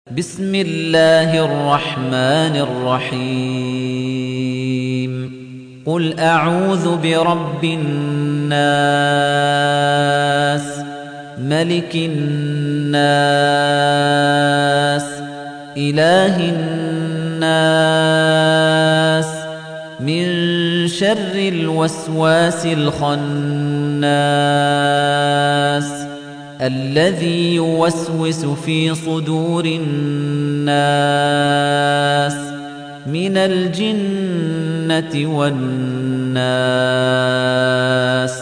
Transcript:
بسم الله الرحمن الرحيم قل أعوذ برب الناس ملك الناس إله الناس من شر الوسواس الخناس الذي يوسوس في صدور الناس من الجنة والناس